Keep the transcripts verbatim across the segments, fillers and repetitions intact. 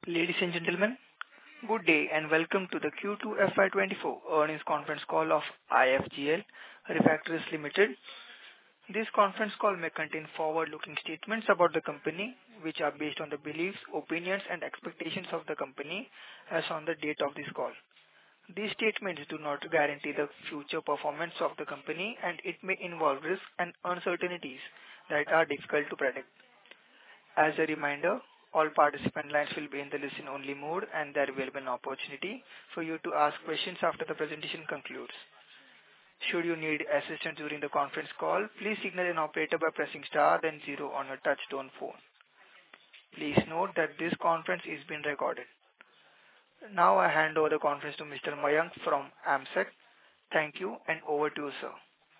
Ladies and gentlemen, good day and welcome to the Q two F Y twenty-four earnings conference call of I F G L Refractories Limited. This conference call may contain forward-looking statements about the company, which are based on the beliefs, opinions, and expectations of the company as on the date of this call. These statements do not guarantee the future performance of the company, and it may involve risks and uncertainties that are difficult to predict. As a reminder, all participant lines will be in the listen-only mode, and there will be an opportunity for you to ask questions after the presentation concludes. Should you need assistance during the conference call, please signal an operator by pressing star then zero on your touch-tone phone. Please note that this conference is being recorded. Now I hand over the conference to Mister Mayank from AMSEC. Thank you, and over to you, sir.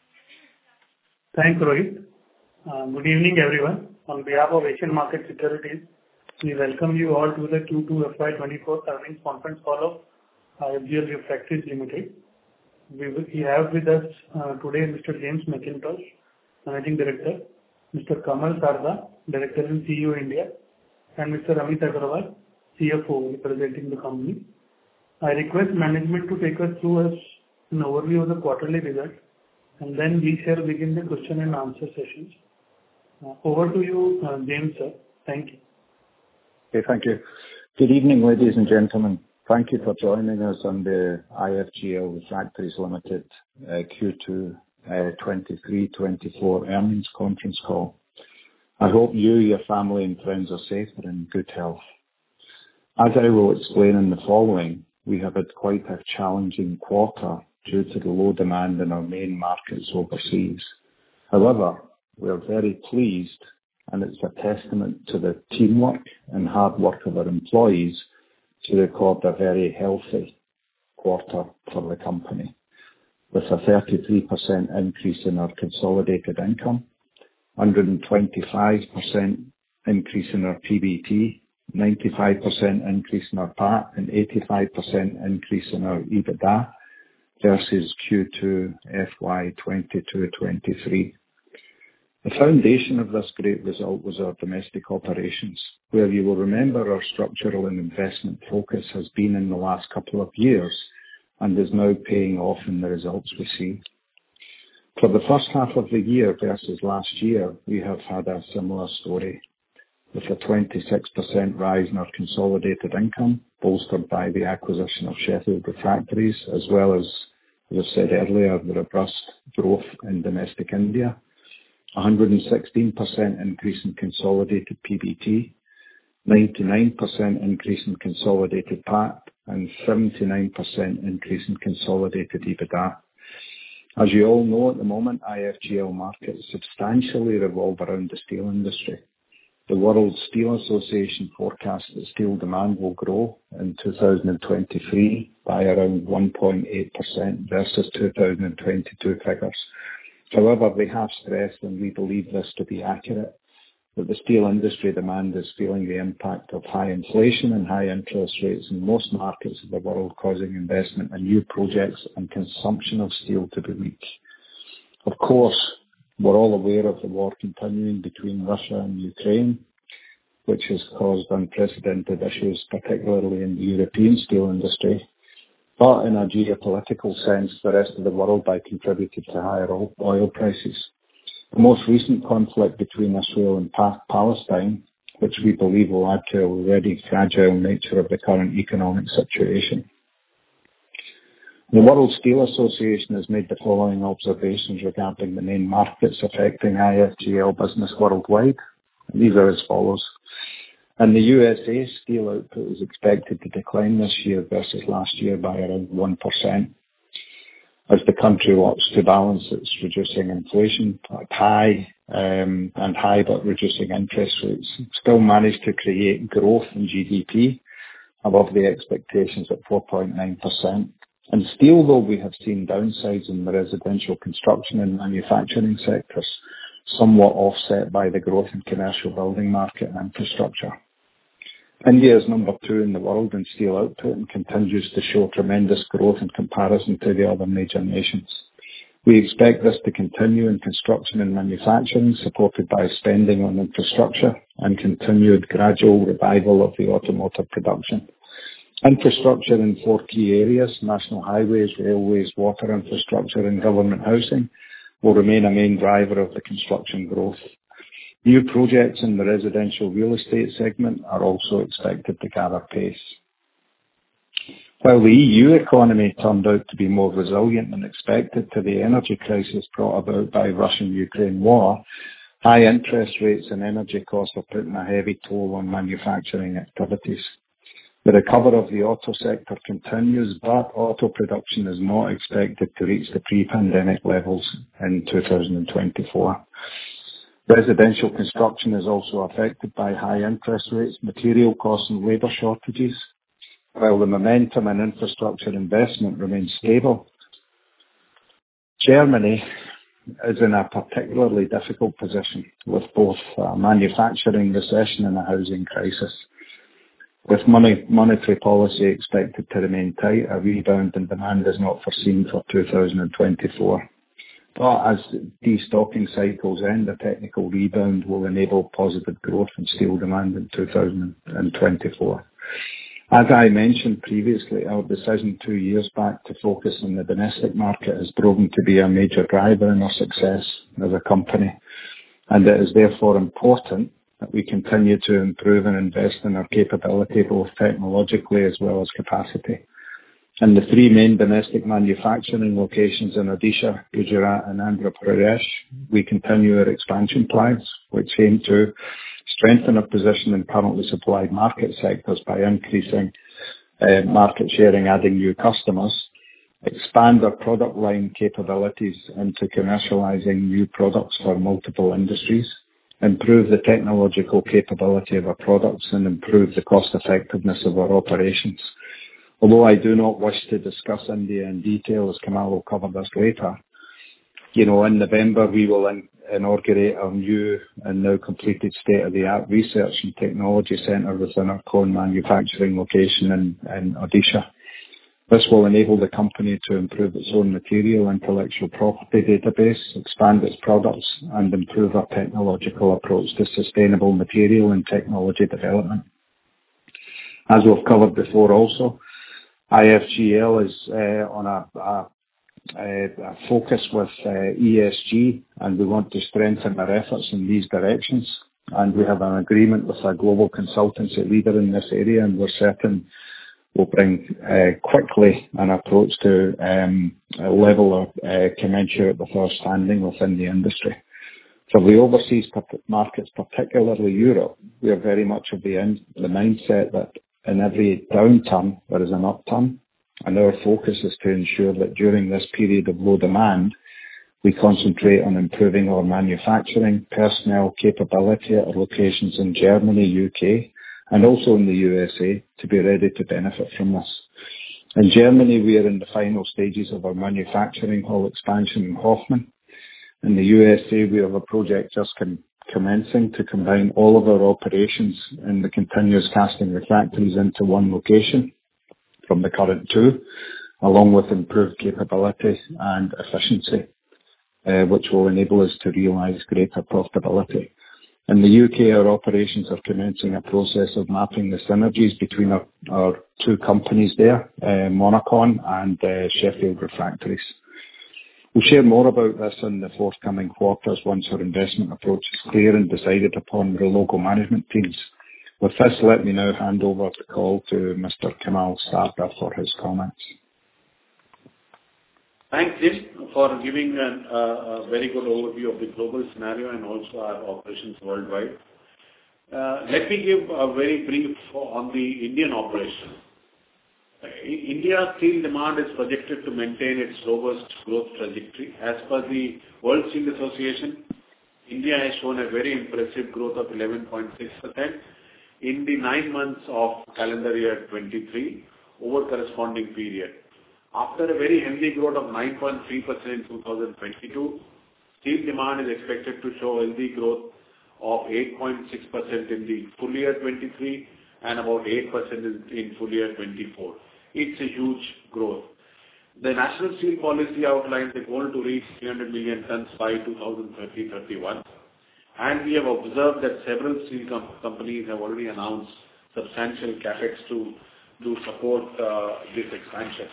Thanks, Rohit. Uh, good evening, everyone. On behalf of Asian Market Securities, we welcome you all to the Q two F Y twenty-four earnings conference call of I F G L Refractories Limited. We, will, we have with us uh, today Mister James McIntosh, Managing Director, Mister Kamal Sarda, Director and C E O India, and Mister Amit Agarwal, C F O representing the company. I request management to take us through us an overview of the quarterly results, and then we shall begin the question and answer sessions. Uh, over to you, uh, James, sir. Thank you. Okay, thank you. Good evening, ladies and gentlemen. Thank you for joining us on the I F G L Refractories Limited uh, Q two uh, twenty-three twenty-four earnings conference call. I hope you, your family and friends are safe and in good health. As I will explain in the following, we have had quite a challenging quarter due to the low demand in our main markets overseas. However, we are very pleased, and it's a testament to the teamwork and hard work of our employees to record a very healthy quarter for the company, with a thirty-three percent increase in our consolidated income, one hundred twenty-five percent increase in our P B T, ninety-five percent increase in our P A T, and eighty-five percent increase in our EBITDA versus Q two F Y twenty-two twenty-three. The foundation of this great result was our domestic operations, where you will remember our structural and investment focus has been in the last couple of years and is now paying off in the results we see. For the first half of the year versus last year, we have had a similar story, with a twenty-six percent rise in our consolidated income, bolstered by the acquisition of Sheffield Refractories, as well as, as I said earlier, the robust growth in domestic India. one hundred sixteen percent increase in consolidated P B T, ninety-nine percent increase in consolidated P A T, and seventy-nine percent increase in consolidated EBITDA. As you all know, at the moment, I F G L markets substantially revolve around the steel industry. The World Steel Association forecasts that steel demand will grow in two thousand twenty-three by around one point eight percent versus two thousand twenty-two figures. However, they have stressed, and we believe this to be accurate, that the steel industry demand is feeling the impact of high inflation and high interest rates in most markets of the world, causing investment in new projects and consumption of steel to be weak. Of course, we're all aware of the war continuing between Russia and Ukraine, which has caused unprecedented issues, particularly in the European steel industry. But in a geopolitical sense, the rest of the world by contributed to higher oil prices. The most recent conflict between Israel and pa- Palestine, which we believe will add to the already fragile nature of the current economic situation. The World Steel Association has made the following observations regarding the main markets affecting I F G L business worldwide. These are as follows. In the U S A, steel output is expected to decline this year versus last year by around one percent, as the country works to balance its reducing inflation at high um, and high but reducing interest rates. Still managed to create growth in G D P above the expectations at four point nine percent. In steel, though, we have seen downsides in the residential construction and manufacturing sectors, somewhat offset by the growth in commercial building market and infrastructure. India is number two in the world in steel output and continues to show tremendous growth in comparison to the other major nations. We expect this to continue in construction and manufacturing, supported by spending on infrastructure and continued gradual revival of the automotive production. Infrastructure in four key areas, national highways, railways, water infrastructure and government housing, will remain a main driver of the construction growth. New projects in the residential real estate segment are also expected to gather pace. While the E U economy turned out to be more resilient than expected to the energy crisis brought about by Russian-Ukraine war, high interest rates and energy costs are putting a heavy toll on manufacturing activities. The recovery of the auto sector continues, but auto production is not expected to reach the pre-pandemic levels in two thousand twenty-four. Residential construction is also affected by high interest rates, material costs and labour shortages. While the momentum in infrastructure investment remains stable, Germany is in a particularly difficult position with both a manufacturing recession and a housing crisis. With money, monetary policy expected to remain tight, a rebound in demand is not foreseen for two thousand twenty-four. But as destocking cycles end, a technical rebound will enable positive growth in steel demand in two thousand twenty-four. As I mentioned previously, our decision two years back to focus on the domestic market has proven to be a major driver in our success as a company, and it is therefore important that we continue to improve and invest in our capability both technologically as well as capacity. In the three main domestic manufacturing locations in Odisha, Gujarat and Andhra Pradesh, we continue our expansion plans, which aim to strengthen our position in currently supplied market sectors by increasing uh, market sharing, adding new customers, expand our product line capabilities into commercializing new products for multiple industries, improve the technological capability of our products and improve the cost effectiveness of our operations. Although I do not wish to discuss India in detail, as Kamal will cover this later, you know, in November we will in, inaugurate our new and now completed state-of-the-art research and technology centre within our cone manufacturing location in, in Odisha. This will enable the company to improve its own material intellectual property database, expand its products and improve our technological approach to sustainable material and technology development. As we've covered before also, I F G L is uh, on a, a, a focus with uh, E S G, and we want to strengthen our efforts in these directions. And we have an agreement with a global consultancy leader in this area, and we're certain will bring uh, quickly an approach to um, a level of uh, commensurate with our standing within the industry. For the overseas markets, particularly Europe, we are very much of the, end, the mindset that in every downturn there is an upturn, and our focus is to ensure that during this period of low demand, we concentrate on improving our manufacturing, personnel capability at our locations in Germany, U K, and also in the U S A to be ready to benefit from this. In Germany, we are in the final stages of our manufacturing hall expansion in Hoffmann. In the U S A, we have a project just com- commencing to combine all of our operations in the continuous casting refractories into one location from the current two, along with improved capability and efficiency, uh, which will enable us to realise greater profitability. In the U K, our operations are commencing a process of mapping the synergies between our, our two companies there, uh, Monacon and uh, Sheffield Refractories. We'll share more about this in the forthcoming quarters once our investment approach is clear and decided upon with the local management teams. With this, let me now hand over the call to Mister Kamal Sarda for his comments. Thanks, Jim, for giving an, uh, a very good overview of the global scenario and also our operations worldwide. Uh, let me give a very brief on the Indian operation. Uh, India's steel demand is projected to maintain its robust growth trajectory. As per the World Steel Association, India has shown a very impressive growth of eleven point six percent in the nine months of calendar year twenty-three over corresponding period. After a very healthy growth of nine point three percent in two thousand twenty-two, steel demand is expected to show healthy growth of eight point six percent in the full year twenty-three and about eight percent in, in full year twenty-four. It's a huge growth. The National Steel Policy outlines a goal to reach three hundred million tons by two thousand thirty to thirty-one, and we have observed that several steel com- companies have already announced substantial capex to, to support uh, this expansion.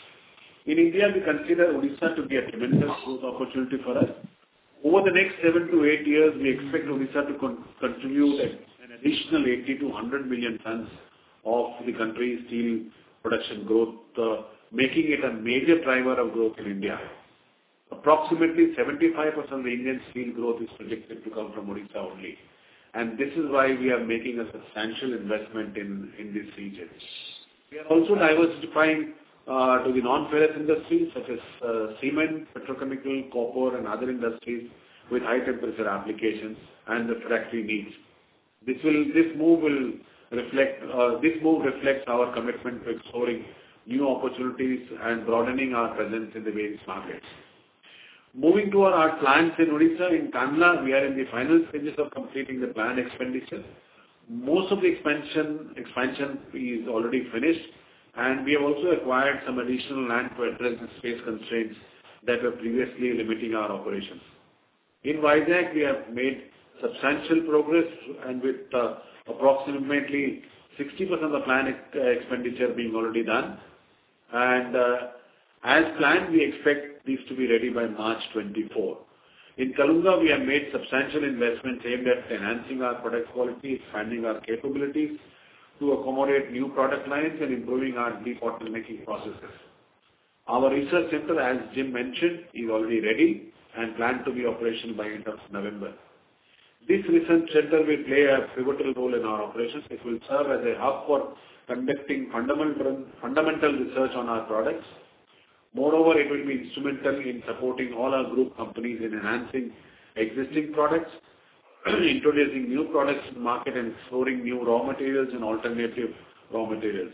In India, we consider Odisha to be a tremendous growth opportunity for us. Over the next seven to eight years, we expect Odisha to con- contribute an additional eighty to one hundred million tons of the country's steel production growth, uh, making it a major driver of growth in India. Approximately seventy-five percent of the Indian steel growth is projected to come from Odisha only. And this is why we are making a substantial investment in, in this region. We are also diversifying uh, to the non-ferrous industries such as uh, cement, petrochemical, copper and other industries with high temperature applications and the factory needs. This will, this move will reflect, uh, this move reflects our commitment to exploring new opportunities and broadening our presence in the various markets. Moving to our, our plants in Odisha, in Kandla, we are in the final stages of completing the planned expenditure. Most of the expansion, expansion is already finished, and we have also acquired some additional land to address the space constraints that were previously limiting our operations. In Vizag, we have made substantial progress, and with uh, approximately sixty percent of the planned uh, expenditure being already done. And uh, as planned, we expect these to be ready by March twenty-four. In Kalunga, we have made substantial investments aimed at enhancing our product quality, expanding our capabilities to accommodate new product lines and improving our debottlenecking processes. Our research center, as Jim mentioned, is already ready and planned to be operational by end of November. This research center will play a pivotal role in our operations. It will serve as a hub for conducting fundamental, fundamental research on our products. Moreover, it will be instrumental in supporting all our group companies in enhancing existing products, introducing new products to the market, and exploring new raw materials and alternative raw materials.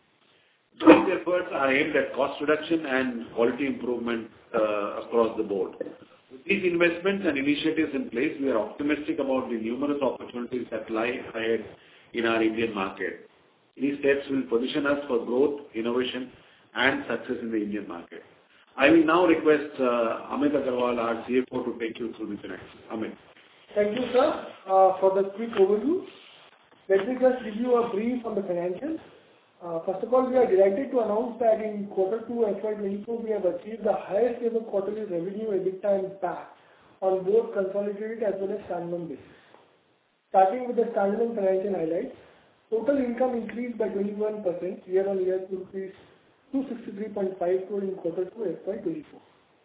These efforts are aimed at cost reduction and quality improvement uh, across the board. With these investments and initiatives in place, we are optimistic about the numerous opportunities that lie ahead in our Indian market. These steps will position us for growth, innovation, and success in the Indian market. I will now request uh, Amit Agarwal, our C F O, to take you through the finances. Amit. Thank you, sir, uh, for the quick overview. Let me just give you a brief on the financials. Uh, first of all, we are delighted to announce that in quarter two F Y twenty-four, we have achieved the highest ever quarterly revenue, EBITDA and P A T on both consolidated as well as standalone basis. Starting with the standalone financial highlights, total income increased by twenty-one percent year-on-year to rupees two hundred sixty-three point five crore in quarter two F Y twenty-four.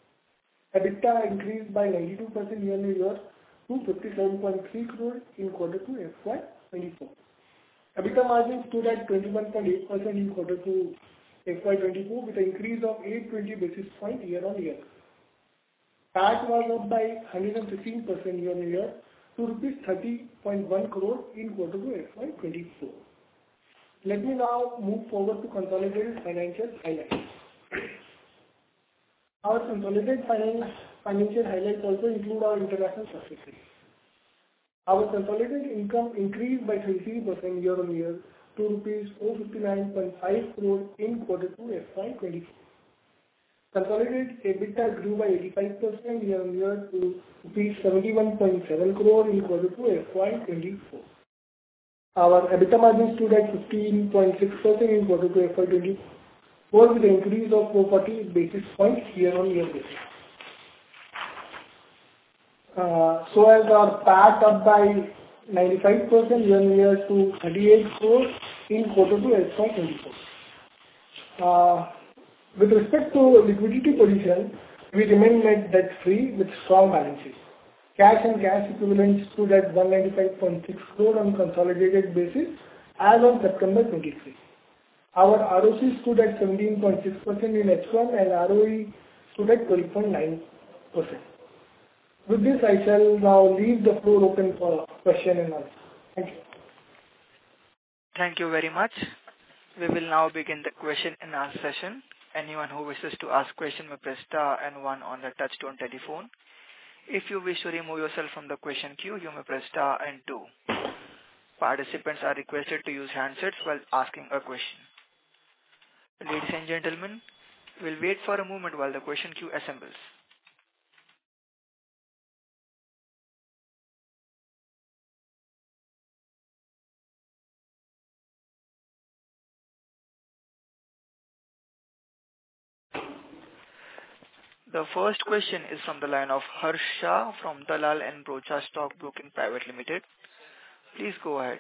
EBITDA increased by ninety-two percent year-on-year to fifty-seven point three crore in quarter two F Y twenty-four. EBITDA margin stood at twenty-one point eight percent in quarter two F Y twenty-four with an increase of eight hundred twenty basis points year-on-year. P A T was up by one hundred fifteen percent year-on-year to rupees thirty point one crore in quarter two F Y twenty-four. Let me now move forward to consolidated financial highlights. Our consolidated finance, financial highlights also include our international subsidiaries. Our consolidated income increased by thirty-three percent year-on-year to rupees four hundred fifty-nine point five crore in quarter two F Y twenty-four. Consolidated EBITDA grew by eighty-five percent year-on-year to rupees seventy-one point seven crore in quarter two F Y twenty-four. Our EBITDA margin stood at fifteen point six percent in quarter two F Y twenty-four with an increase of four hundred forty basis points year-on-year basis. Uh, so as our P A T up by ninety-five percent year-on-year to thirty-eight crore in quarter two F Y twenty-four. Uh, with respect to liquidity position, we remain net debt-free with strong balance sheet. Cash and cash equivalents stood at one hundred ninety-five point six crore on consolidated basis as on September twenty-three. Our R O C stood at seventeen point six percent in H one and R O E stood at twelve point nine percent. With this, I shall now leave the floor open for question and answer. Thank you. Thank you very much. We will now begin the question and answer session. Anyone who wishes to ask question may press star and one on the touchtone telephone. If you wish to remove yourself from the question queue, you may press star and two. Participants are requested to use handsets while asking a question. Ladies and gentlemen, We'll wait for a moment while the question queue assembles. The first question is from the line of Harsha from Dalal and Broacha Stock Broking Private Limited. Please go ahead.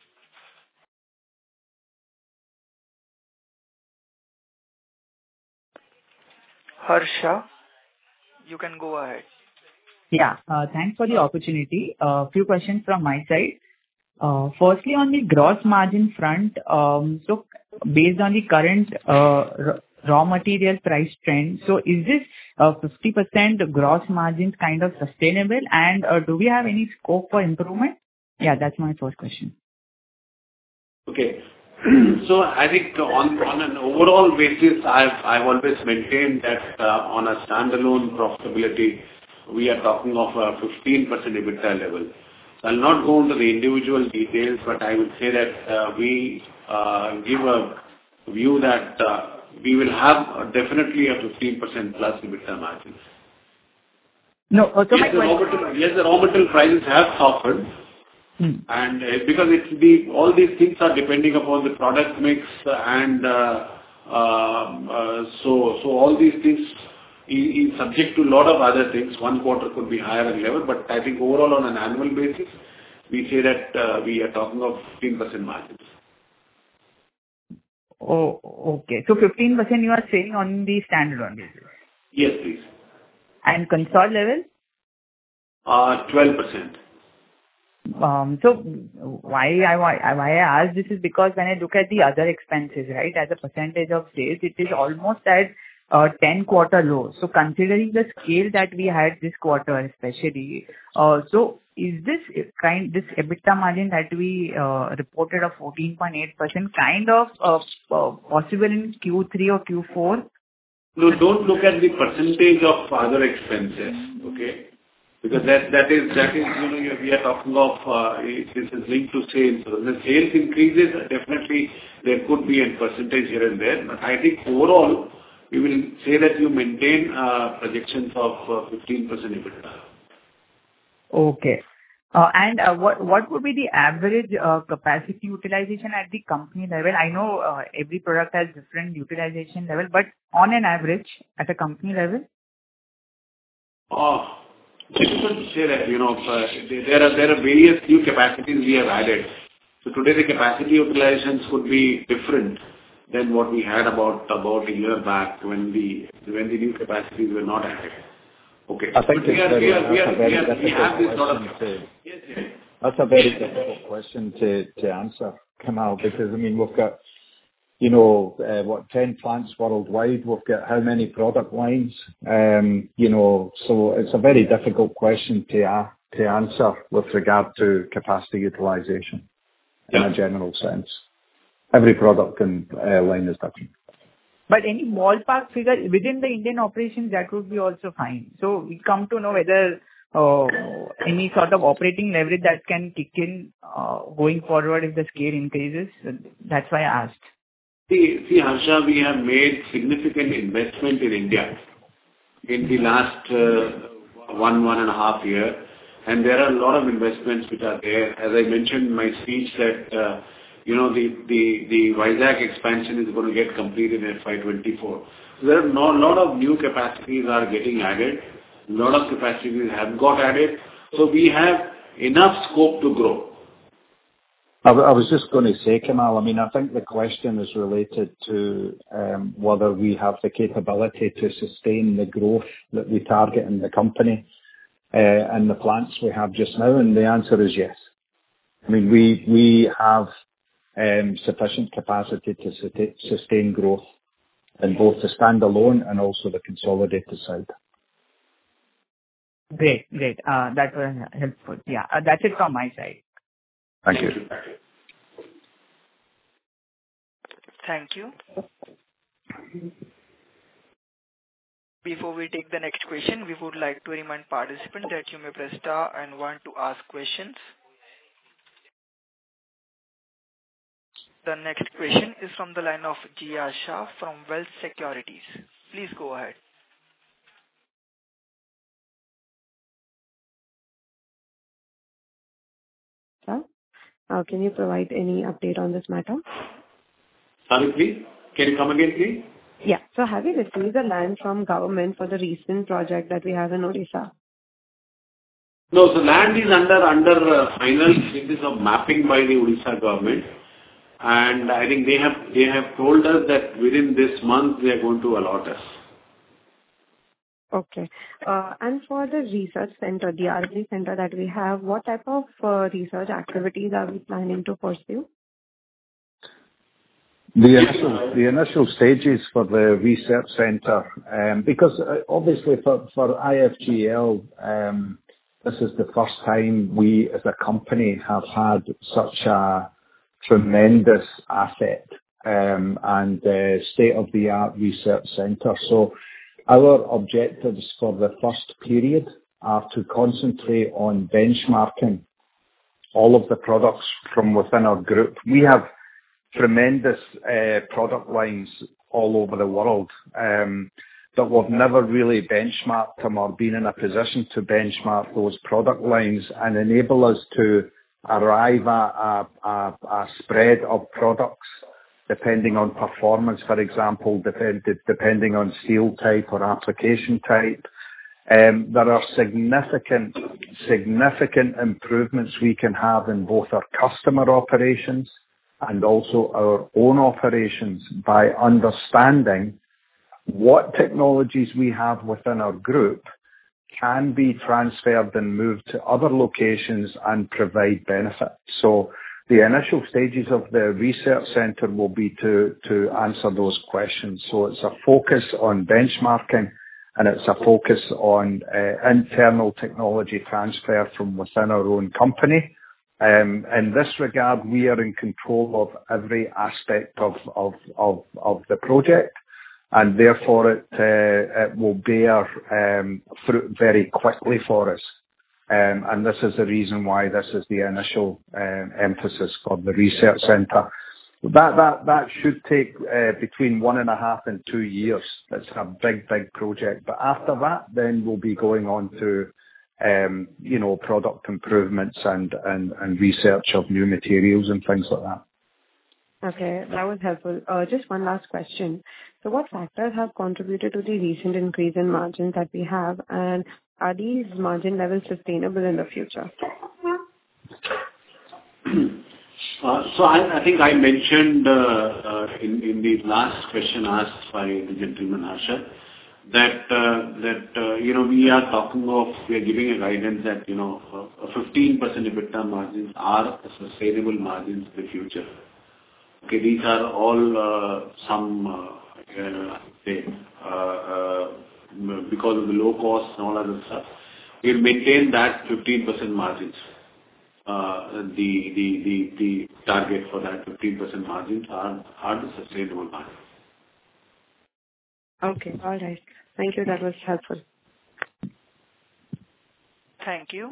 Harsha, you can go ahead. Yeah, uh, thanks for the opportunity. A uh, few questions from my side. Uh, firstly, on the gross margin front, um, so based on the current uh, raw material price trend, so is this uh, fifty percent gross margins kind of sustainable, and uh, do we have any scope for improvement? Yeah, that's my first question. Okay. So I think on on an overall basis, I've I've always maintained that uh, on a standalone profitability, we are talking of a fifteen percent EBITDA level. So I'll not go into the individual details, but I would say that uh, we uh, give a view that uh, we will have definitely a fifteen percent plus EBITDA margins. No, uh, so yes, my the raw material, yes, the raw material prices have softened. Hmm. And uh, because it's the all these things are depending upon the product mix and uh, uh, uh, so so all these things is, is subject to a lot of other things. One quarter could be higher and lower, but I think overall on an annual basis, we say that uh, we are talking of fifteen percent margins. Oh, okay. So fifteen percent you are saying on the standalone basis? Yes, please. And console level? Uh, twelve percent. Um, so why I why, why I ask this is because when I look at the other expenses, right, as a percentage of sales, it is almost at uh, ten quarter low. So considering the scale that we had this quarter, especially, uh, so is this kind this EBITDA margin that we uh, reported of fourteen point eight percent kind of uh, uh, possible in Q three or Q four? No, don't look at the percentage of other expenses, okay? Because that that is, that is you know, we are talking of, uh, this is linked to sales. So the sales increases, definitely there could be a percentage here and there. But I think overall, we will say that you maintain uh, projections of uh, fifteen percent EBITDA. Okay. Uh, and uh, what what would be the average uh, capacity utilization at the company level? I know uh, every product has different utilization level, but on an average at a company level? Oh, difficult to say that, you know, uh, there are there are various new capacities we have added. So today the capacity utilizations could be different than what we had about about a year back when the when the new capacities were not added. Okay. I think But we it's are, very, we are, we that's are, a very we are, we have this difficult sort of. question to, Yes, yes. that's a very difficult question to, to answer, Kamal, because I mean, we've got, you know, uh, what, ten plants worldwide, we've got how many product lines, um, you know, so it's a very difficult question to, uh, to answer with regard to capacity utilization in Yeah. a general sense. Every product and uh, line is different. But any ballpark figure within the Indian operations, that would be also fine. So we come to know whether uh, any sort of operating leverage that can kick in uh, going forward if the scale increases. That's why I asked. See, see, Harsha, we have made significant investment in India in the last uh, one, one and a half year, and there are a lot of investments which are there. As I mentioned in my speech that, uh, you know, the, the, the Vizag expansion is going to get completed in F Y twenty-four. So there are no, lot of new capacities are getting added. A lot of capacities have got added. So we have enough scope to grow. I w- I was just going to say, Kamal, I mean, I think the question is related to um, whether we have the capability to sustain the growth that we target in the company uh, and the plants we have just now, and the answer is yes. I mean, we we have um, sufficient capacity to sustain sustain growth in both the standalone and also the consolidated side. Great, great. Uh, that was helpful. Yeah, uh, that's it from my side. Thank you. Thank you. Before we take the next question, we would like to remind participants that you may press star and one to ask questions. The next question is from the line of Jia Shah from Wealth Securities. Please go ahead. Sir, uh, can you provide any update on this matter? Sorry, please. Can you come again, please? Yeah. So have you received the land from government for the recent project that we have in Odisha? No, so land is under under uh, final stages of mapping by the Odisha government, and I think they have they have told us that within this month they are going to allot us. Okay. Uh, and for the research center, the R and D center that we have, what type of uh, research activities are we planning to pursue? The initial, the initial stages for the research centre, um, because uh, obviously for, for I F G L, um, this is the first time we as a company have had such a tremendous asset um, and uh, state-of-the-art research centre. So our objectives for the first period are to concentrate on benchmarking all of the products from within our group. We have tremendous uh, product lines all over the world, um, but we've never really benchmarked them or been in a position to benchmark those product lines and enable us to arrive at a, a, a spread of products depending on performance, for example, depend, depending on steel type or application type. Um, there are significant, significant improvements we can have in both our customer operations and also our own operations by understanding what technologies we have within our group can be transferred and moved to other locations and provide benefit. So the initial stages of the research centre will be to, to answer those questions. So it's a focus on benchmarking and it's a focus on uh, internal technology transfer from within our own company. Um, in this regard, we are in control of every aspect of, of, of, of the project, and therefore it, uh, it will bear um, fruit very quickly for us. Um, and this is the reason why this is the initial um, emphasis for the research centre. That, that, that should take uh, between one and a half and two years. It's a big, big project. But after that, then we'll be going on to Um, you know, product improvements and, and, and research of new materials and things like that. Okay, that was helpful. Uh, just one last question. So what factors have contributed to the recent increase in margins that we have, and are these margin levels sustainable in the future? Uh, so I, I think I mentioned uh, uh, in, in the last question asked by the gentleman Harsha, that uh, that uh, you know we are talking of we are giving a guidance that you know uh, fifteen percent EBITDA margins are sustainable margins in the future. Okay, these are all uh, some uh, uh, say uh, uh, because of the low cost and all other stuff. We will maintain that fifteen percent margins. Uh, the, the the the target for that fifteen percent margins are are the sustainable margins. Okay, all right. Thank you. That was helpful. Thank you.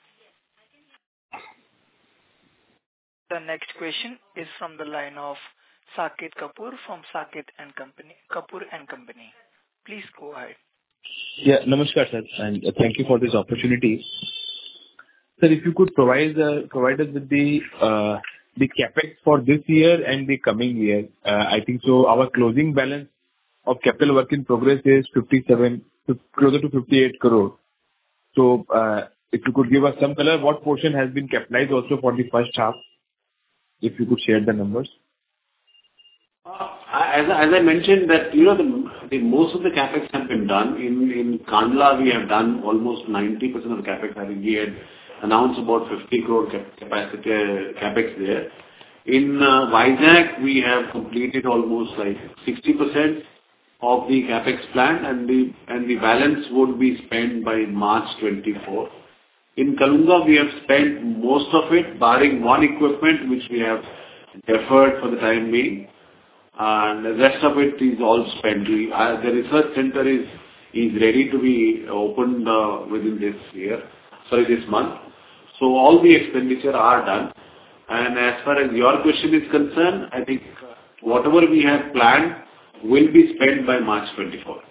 The next question is from the line of Saket Kapoor from Saket and Company, Kapoor and Company. Please go ahead. Yeah, namaskar, sir, and thank you for this opportunity. Sir, if you could provide uh, provide us with the uh, the capex for this year and the coming year. Uh, I think so. Our closing balance of capital work in progress is fifty-seven, closer to fifty-eight crore. So, uh, if you could give us some color, what portion has been capitalized also for the first half? If you could share the numbers. Uh, as, as I mentioned that you know the, the most of the capex have been done in in Kandla. We have done almost ninety percent of the capex. I think we had announced about fifty crore cap- capacity uh, capex there. In uh, Vizag, we have completed almost like sixty percent of the capex plan, and the and the balance would be spent by March twenty-four. In Kalunga, we have spent most of it, barring one equipment which we have deferred for the time being, and the rest of it is all spent. We, uh, the research center is is ready to be opened uh, within this year, sorry, this month. So all the expenditure are done. And as far as your question is concerned, I think whatever we have planned will be spent by March twenty-four.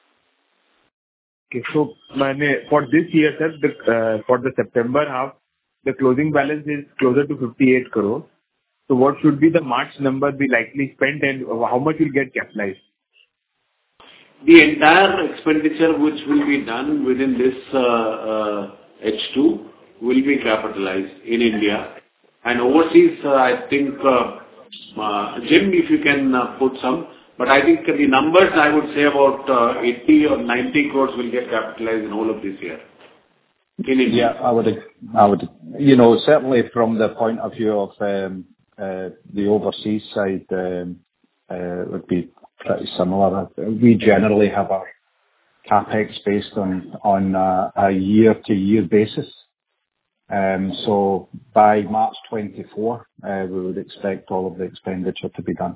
Okay. So, for this year, sir, the, uh, for the September half, the closing balance is closer to fifty-eight crore. So what should be the March number be likely spent, and how much will get capitalized? The entire expenditure which will be done within this uh, uh, H two will be capitalized in India. And overseas, uh, I think, uh, uh, Jim, if you can uh, put some, but I think the numbers I would say about uh, eighty or ninety crores will get capitalized in all of this year. In India. Yeah, I would, I would, you know, certainly from the point of view of um, uh, the overseas side, um, uh, would be pretty similar. We generally have our capex based on on uh, a year-to-year basis. Um, so by March twenty-four, uh, we would expect all of the expenditure to be done.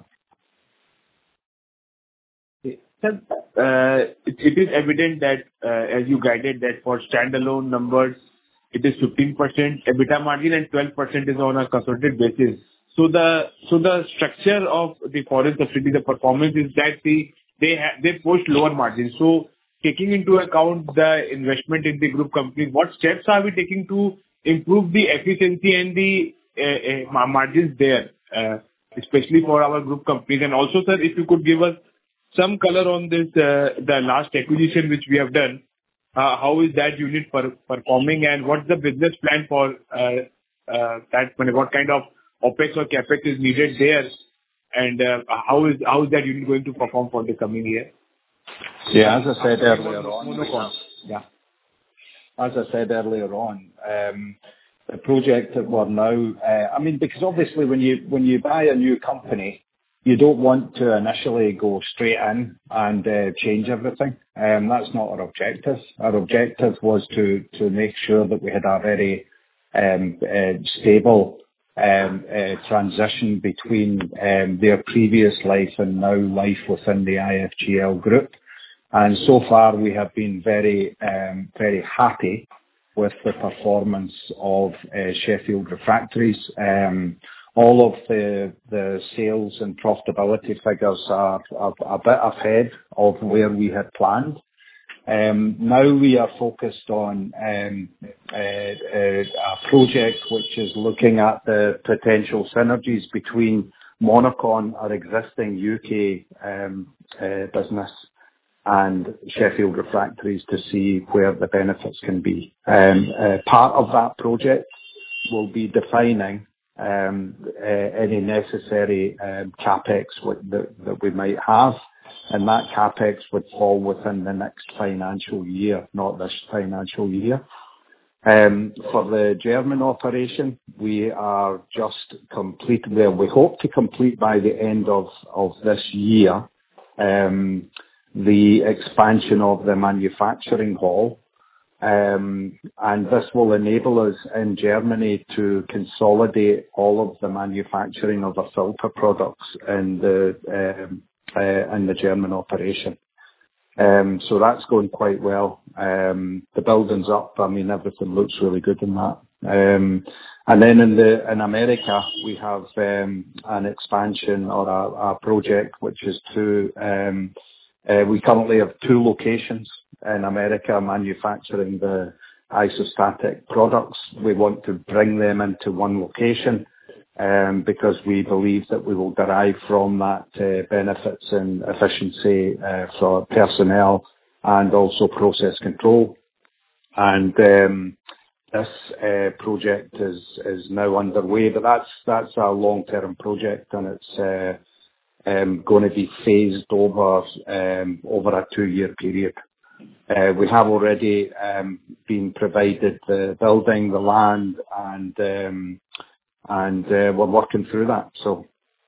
Sir, uh, it, it is evident that, uh, as you guided, that for standalone numbers, it is fifteen percent EBITDA margin and twelve percent is on a consolidated basis. So the so the structure of the foreign subsidiary, the performance is that the they ha- they post lower margins. So taking into account the investment in the group companies, what steps are we taking to improve the efficiency and the uh, uh, margins there, uh, especially for our group companies? And also, sir, if you could give us some color on this, uh, the last acquisition which we have done, uh, how is that unit per- performing, and what's the business plan for uh, uh, that? What kind of OpEx or CapEx is needed there, and uh, how is how is that unit going to perform for the coming year? Yeah, as I said earlier on, Monocon. Yeah. As I said earlier on, um, the project that we're now, uh, I mean, because obviously when you when you buy a new company, you don't want to initially go straight in and uh, change everything. Um, that's not our objective. Our objective was to to make sure that we had a very um, uh, stable um, uh, transition between um, their previous life and now life within the I F G L group. And so far we have been very, um, very happy with the performance of uh, Sheffield Refractories. Um, all of the, the sales and profitability figures are, are a bit ahead of where we had planned. Um, now we are focused on um, uh, uh, a project which is looking at the potential synergies between Monocon, our existing U K um, uh, business, and Sheffield Refractories to see where the benefits can be. Um, uh, part of that project will be defining um, uh, any necessary um, capex that, that we might have, and that capex would fall within the next financial year, not this financial year. Um, for the German operation, we are just complete. Well, we hope to complete by the end of, of this year um, the expansion of the manufacturing hall. Um, and this will enable us in Germany to consolidate all of the manufacturing of our filter products in the um, uh, in the German operation. Um, so that's going quite well. Um, the building's up. I mean, everything looks really good in that. Um, and then in the in America, we have um, an expansion or a, a project which is to um, uh, we currently have two locations in America manufacturing the isostatic products. We want to bring them into one location um, because we believe that we will derive from that uh, benefits in efficiency uh, for personnel and also process control. And um, this uh, project is is now underway, but that's that's a long-term project, and it's uh, um, going to be phased over um, over a two-year period. Uh, we have already um, been provided the building, the land, and um, and uh, we're working through that. So,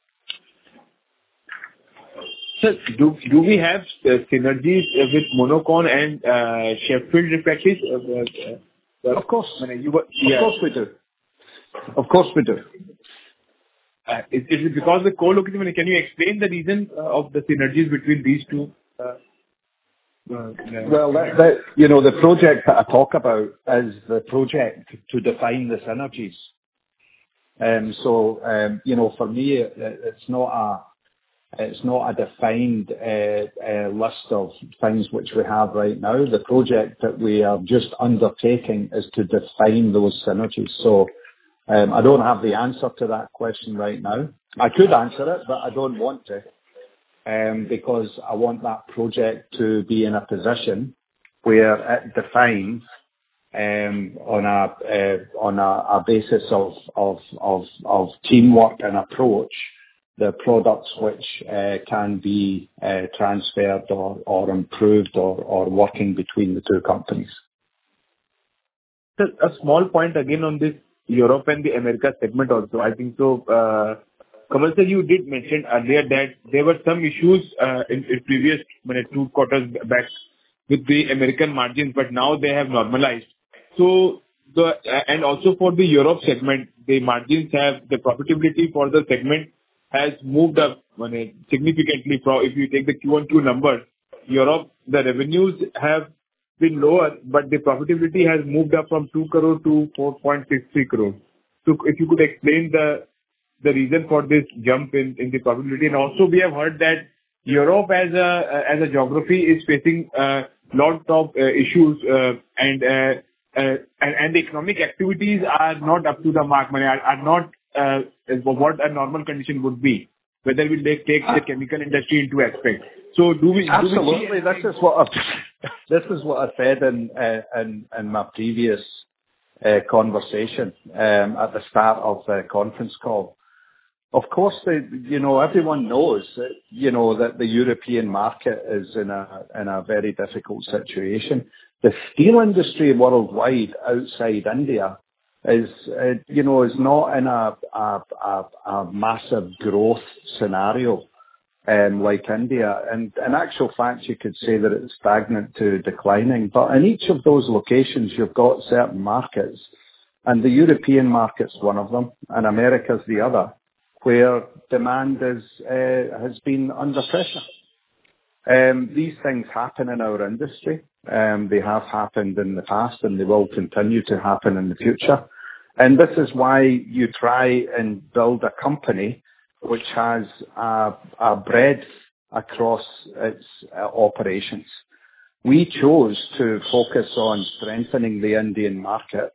so do do we have uh, synergies uh, with Monocon and uh, Sheffield Refractories? Uh, uh, of course, I mean, you were, yeah. Of course we do. Of course we do. Uh, is, is it because the co-location? I mean, can you explain the reason uh, of the synergies between these two? Uh, Uh, well, that, that, you know, the project that I talk about is the project to define the synergies. Um, so, um, you know, for me, it, it's not a, It's not a defined uh, uh, list of things which we have right now. The project that we are just undertaking is to define those synergies. So um, I don't have the answer to that question right now. I could answer it, but I don't want to, um, because I want that project to be in a position where it defines um, on a uh, on a, a basis of, of of of teamwork and approach, the products which uh, can be uh, transferred or, or improved or, or working between the two companies. Sir, a small point again on this Europe and the America segment also. I think so. Uh, Kamal sir, you did mention earlier that there were some issues uh, in, in previous minute, two quarters back with the American margins, but now they have normalized. So the and also for the Europe segment, the margins have the profitability for the segment has moved up significantly. From if you take the Q on Q numbers, Europe, the revenues have been lower, but the profitability has moved up from two crore to four point six three crore. So if you could explain the the reason for this jump in, in the profitability. And also we have heard that Europe as a as a geography is facing uh, lot of uh, issues uh, and, uh, uh, and and the economic activities are not up to the mark. Are, are not uh, what a normal condition would be, whether we take, take the chemical industry into aspect. So do we... Absolutely. Do we see this is what I, this is what I said in, uh, in, in my previous uh, conversation um, at the start of the conference call. Of course, the, you know, everyone knows that, you know, that the European market is in a, in a very difficult situation. The steel industry worldwide outside India is, uh, you know, is not in a, a, a, a massive growth scenario um, like India. And in actual fact, you could say that it's stagnant to declining. But in each of those locations, you've got certain markets, and the European market's one of them, and America's the other, where demand is uh, has been under pressure. Um, these things happen in our industry. Um, they have happened in the past, and they will continue to happen in the future. And this is why you try and build a company which has a, a breadth across its uh, operations. We chose to focus on strengthening the Indian market.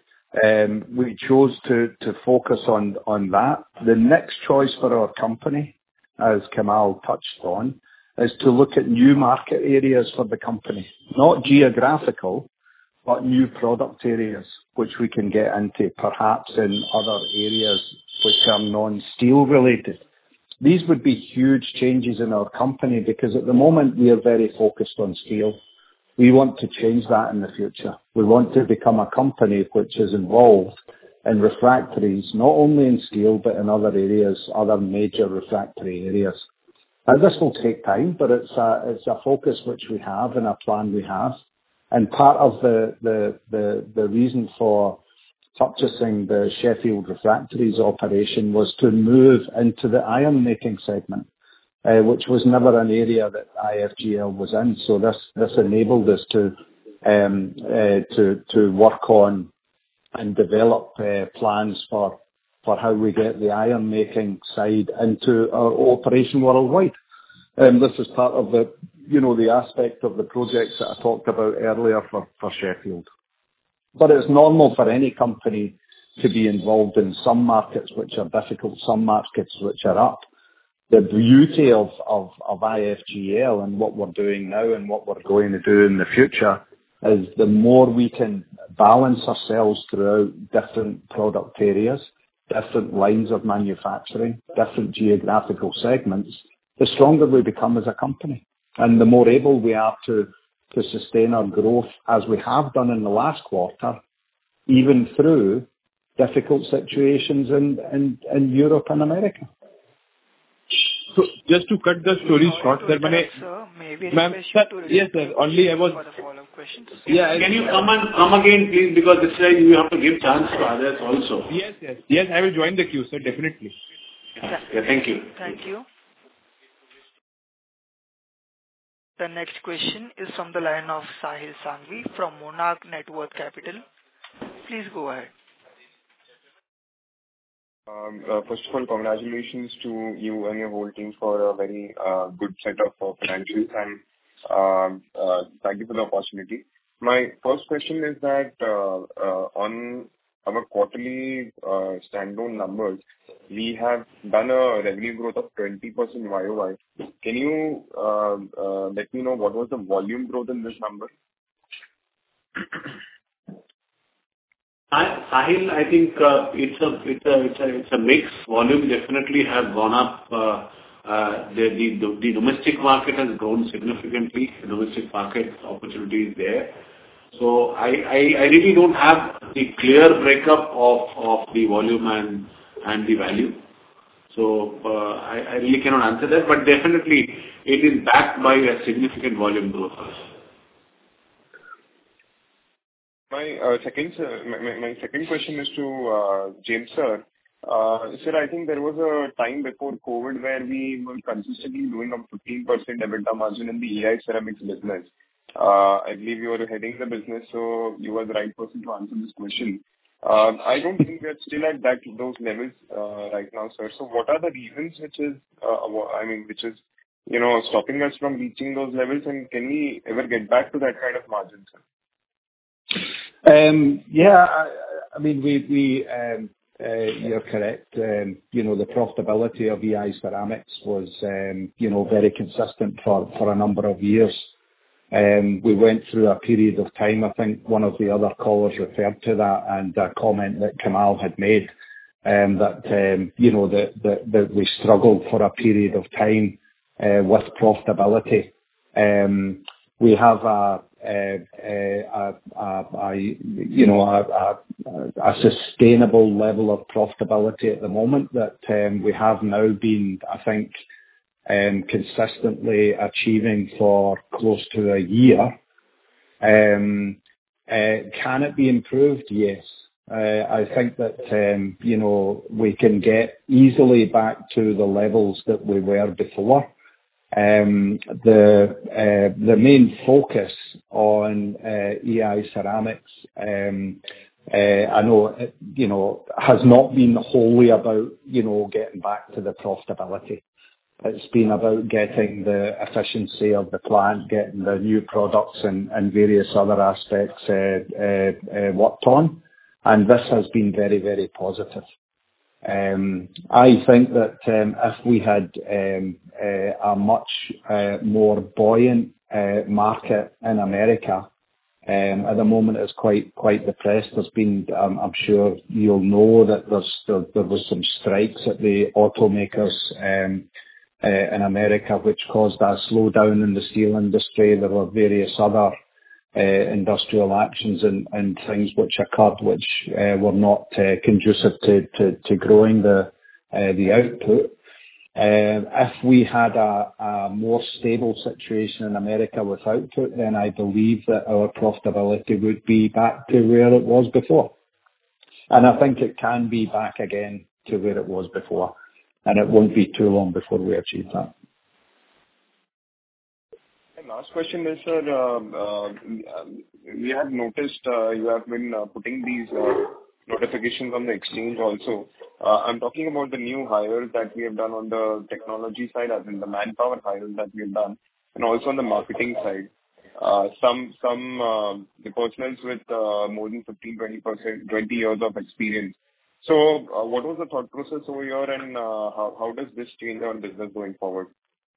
Um, we chose to, to focus on, on that. The next choice for our company, as Kamal touched on, is to look at new market areas for the company, not geographical, but new product areas which we can get into, perhaps in other areas which are non-steel related. These would be huge changes in our company, because at the moment we are very focused on steel. We want to change that in the future. We want to become a company which is involved in refractories, not only in steel, but in other areas, other major refractory areas. And this will take time, but it's a, it's a focus which we have and a plan we have. And part of the, the, the, the reason for purchasing the Sheffield Refractories operation was to move into the iron making segment, uh, which was never an area that I F G L was in. So this, this enabled us to, um, uh, to, to work on and develop uh, plans for, for how we get the iron making side into our operation worldwide. Um, this is part of the, you know, the aspect of the projects that I talked about earlier for, for Sheffield. But it's normal for any company to be involved in some markets which are difficult, some markets which are up. The beauty of, of, of I F G L and what we're doing now and what we're going to do in the future is the more we can balance ourselves throughout different product areas, different lines of manufacturing, different geographical segments, the stronger we become as a company. And the more able we are to, to sustain our growth, as we have done in the last quarter, even through difficult situations in, in, in Europe and America. So just to cut the story short, sir, sir, maybe ma'am, sir, yes, sir. Only I was. For the follow-up questions. Yeah. Can you come and come again, please? Because this time you have to give chance to others also. Yes, yes, yes. I will join the queue, sir. Definitely. Yeah. Yeah, thank you. Thank you. The next question is from the line of Sahil Sangvi from Monarch Networth Capital. Please go ahead. Um, uh, first of all, congratulations to you and your whole team for a very uh, good set of uh, financials, and um, uh, thank you for the opportunity. My first question is that uh, uh, on our quarterly uh, standalone numbers, we have done a revenue growth of twenty percent Y O Y. Can you uh, uh, let me know what was the volume growth in this number? Sahil, I think uh, it's a it's a it's a it's a mix. Volume definitely has gone up. Uh, uh, the, the the domestic market has grown significantly. The domestic market opportunity is there. So I, I I really don't have the clear breakup of of the volume and and the value. So uh, I I really cannot answer that, but definitely it is backed by a significant volume growth. My uh, second sir, my, my my second question is to uh, James sir. Uh, sir, I think there was a time before COVID where we were consistently doing a fifteen percent EBITDA margin in the A I ceramics business. Uh, I believe you were heading the business, so you were the right person to answer this question. Uh, I don't think we are still at that those levels uh, right now, sir. So, what are the reasons which is, uh, I mean, which is, you know, stopping us from reaching those levels, and can we ever get back to that kind of margin, sir? Um, yeah, I, I mean, we, we um, uh, you're correct. Um, you know, the profitability of E I Ceramics was, um, you know, very consistent for, for a number of years. Um, we went through a period of time, I think one of the other callers referred to that, and a comment that Kamal had made, um, that, um, you know, that, that, that we struggled for a period of time uh, with profitability. Um, we have a, a, a, a, a you know, a, a, a sustainable level of profitability at the moment that um, we have now been, I think, Um, consistently achieving for close to a year. Um, uh, can it be improved? Yes. Uh, I think that, um, you know, we can get easily back to the levels that we were before. Um, the uh, the main focus on uh, E I Ceramics, um, uh, I know, it, you know, has not been wholly about, you know, getting back to the profitability. It's been about getting the efficiency of the plant, getting the new products and, and various other aspects uh, uh, uh, worked on. And this has been very, very positive. Um, I think that um, if we had um, uh, a much uh, more buoyant uh, market in America, um, at the moment it's quite quite depressed. There's been, um, I'm sure you'll know that there's there, there was some strikes at the automakers um, Uh, in America, which caused a slowdown in the steel industry. There were various other uh, industrial actions and, and things which occurred which uh, were not uh, conducive to, to, to growing the uh, the output. Uh, if we had a, a more stable situation in America with output, then I believe that our profitability would be back to where it was before. And I think it can be back again to where it was before. And it won't be too long before we achieve that. And last question is, sir, uh, uh, we have noticed uh, you have been uh, putting these uh, notifications on the exchange also. Uh, I'm talking about the new hires that we have done on the technology side, as in the manpower hires that we have done, and also on the marketing side. Uh, some some uh, the personnels with uh, more than fifteen, twenty percent, twenty years of experience. So, uh, what was the thought process over here, and uh, how how does this change our business going forward?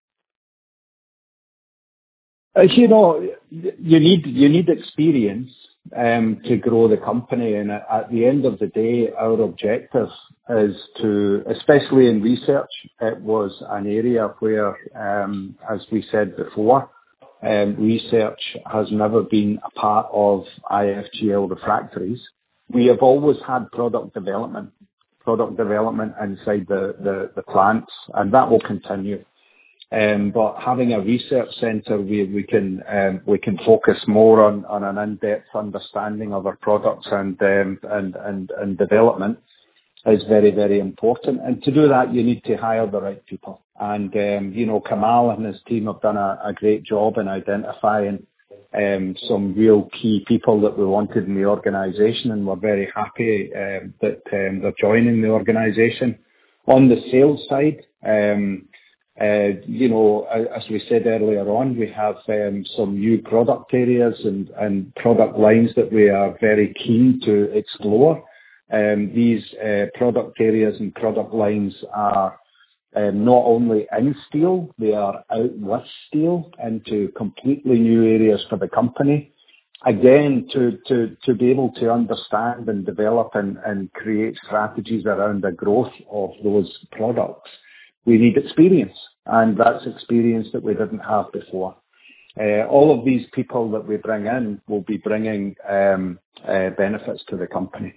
As you know, you need you need experience um, to grow the company, and at the end of the day, our objective is to, especially in research, it was an area where, um, as we said before, um, research has never been a part of I F G L Refractories. We have always had product development, product development inside the, the, the plants, and that will continue. Um, but having a research centre, we, we can um, we can focus more on, on an in-depth understanding of our products and um, and, and and development is very, very important. And to do that, you need to hire the right people. And um, you know, Kamal and his team have done a, a great job in identifying um, some real key people that we wanted in the organisation, and we're very happy um, that um, they're joining the organisation. On the sales side, um, uh, you know, as we said earlier on, we have um, some new product areas and, and product lines that we are very keen to explore. Um, these uh, product areas and product lines are um, not only in steel, they are out with steel into completely new areas for the company. Again, to, to, to be able to understand and develop and, and create strategies around the growth of those products, we need experience, and that's experience that we didn't have before. Uh, all of these people that we bring in will be bringing um, uh, benefits to the company.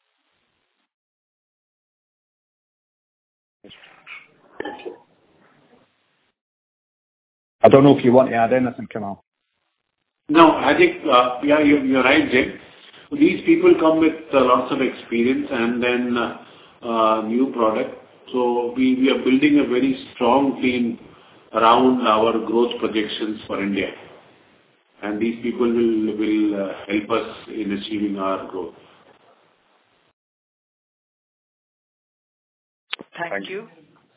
I don't know if you want to add anything, Kamal. No, I think, uh, yeah, you're, you're right, Jim. These people come with uh, lots of experience and then uh, uh, new product. So we, we are building a very strong team around our growth projections for India. And these people will, will uh, help us in achieving our growth. Thank, Thank you. you.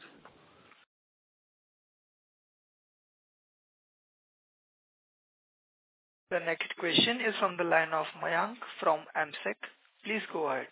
The next question is from the line of Mayank from AMSEC. Please go ahead.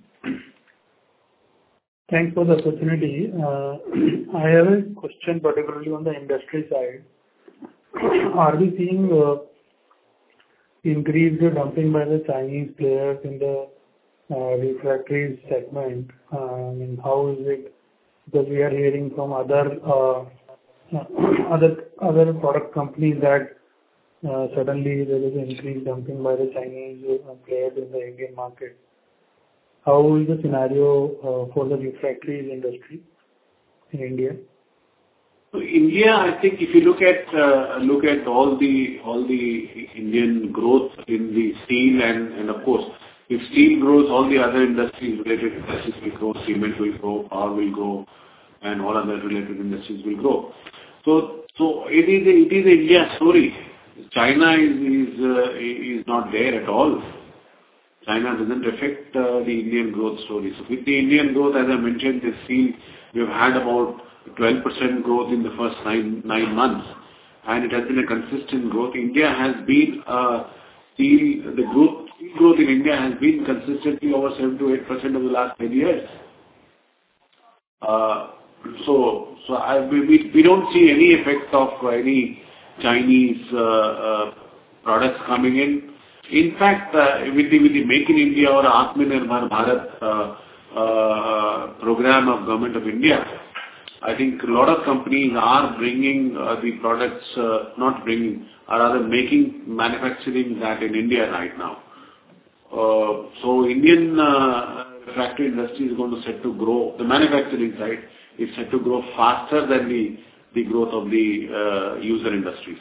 Thanks for the opportunity. Uh, I have a question particularly on the industry side. Are we seeing uh, increased dumping by the Chinese players in the uh, refractories segment? Uh, and how is it? Because we are hearing from other uh, other other product companies that Uh, suddenly there is increased dumping by the Chinese uh, players in the Indian market. How is the scenario uh, for the refractories industry in India? So India, I think if you look at uh, look at all the all the Indian growth in the steel and and of course, if steel grows, all the other industries related industries will grow. Cement will grow, power will grow, and all other related industries will grow. So so it is a, it is a India story. China is is, uh, is not there at all. China doesn't affect uh, the Indian growth story. So with the Indian growth, as I mentioned, this steel, we have had about twelve percent growth in the first nine nine months, and it has been a consistent growth. India has been uh, steel the growth steel growth in India has been consistently over seven to eight percent over the last ten years. Uh, so so I, we we don't see any effect of any Chinese uh, uh, products coming in. In fact, uh, with the with the Make in India or Atmanirbhar Bharat uh, uh, program of Government of India, I think a lot of companies are bringing uh, the products, uh, not bringing, or rather making manufacturing that in India right now. Uh, so Indian uh, factory industry is going to set to grow. The manufacturing side is set to grow faster than the the growth of the uh, user industries.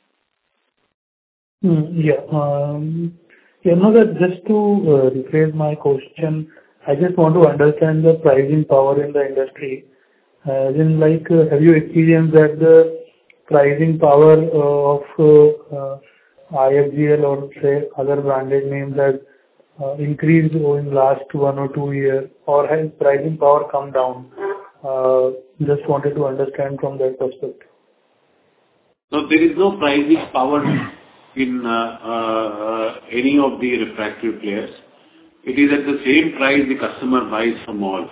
Mm, yeah. Um, you know that just to uh, rephrase my question, I just want to understand the pricing power in the industry. As in, like, uh, have you experienced that the pricing power uh, of uh, uh, I F G L or say other branded names has uh, increased in last one or two years, or has pricing power come down? Uh, just wanted to understand from that perspective. So there is no pricing power in uh, uh, any of the refractory players. It is at the same price the customer buys from all.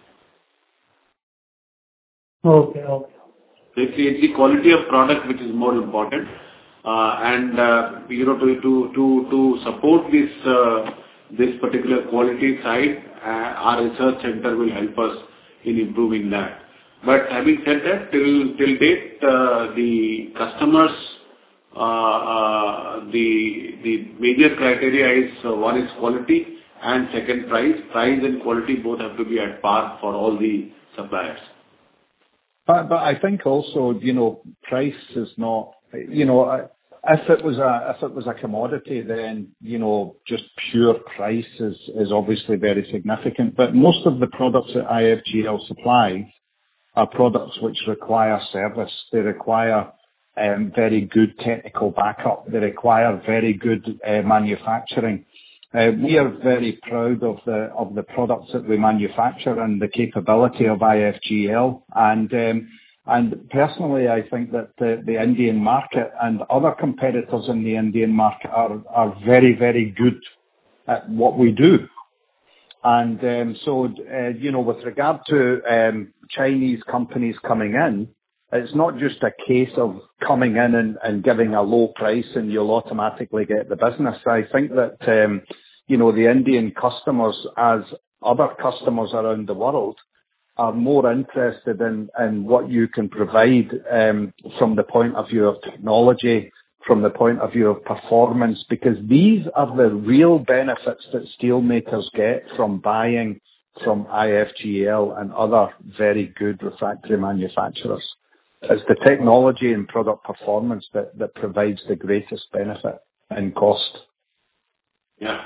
Okay, okay. It's, it's the quality of product which is more important, uh, and uh, you know to to to to support this uh, this particular quality side, uh, our research center will help us in improving that. But having said that, till till date, uh, the customers, uh, uh, the the major criteria is uh, one is quality and second price. Price and quality both have to be at par for all the suppliers. But but I think also, you know, price is not, you know, if it was a if it was a commodity, then, you know, just pure price is is obviously very significant. But most of the products that I F G L supplies are products which require service. They require um, very good technical backup. They require very good uh, manufacturing. Uh, we are very proud of the of the products that we manufacture and the capability of I F G L. And um, and personally, I think that the, the Indian market and other competitors in the Indian market are are very very good at what we do. And um, so, uh, you know, with regard to um, Chinese companies coming in, it's not just a case of coming in and, and giving a low price and you'll automatically get the business. I think that, um, you know, the Indian customers, as other customers around the world, are more interested in, in what you can provide um, from the point of view of technology, from the point of view of performance, because these are the real benefits that steel makers get from buying from I F G L and other very good refractory manufacturers. It's the technology and product performance that, that provides the greatest benefit and cost. Yeah.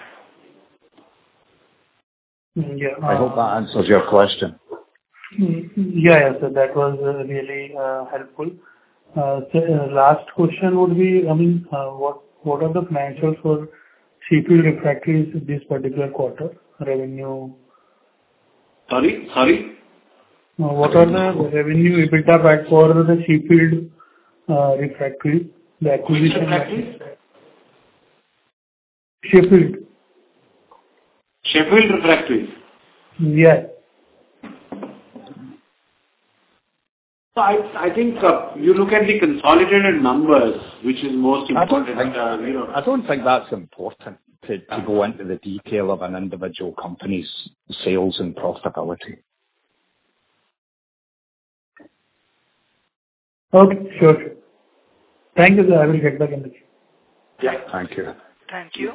Yeah. I hope that answers your question. Yeah, yeah, so that was uh, really uh, helpful. Uh, so, uh, last question would be, I mean, uh, what what are the financials for Sheffield Refractories this particular quarter revenue? Sorry, sorry. Uh, what are the revenue EBITDA back for the Sheffield uh, Refractories, the acquisition? Refractories? Sheffield. Sheffield Refractories. Yeah. So I I think uh, you look at the consolidated numbers, which is most important. I don't think, uh, you know. I don't think that's important to, to go into the detail of an individual company's sales and profitability. Okay, sure, sure. Thank you, sir. I will get back in the queue. Yeah. Thank you. Thank you.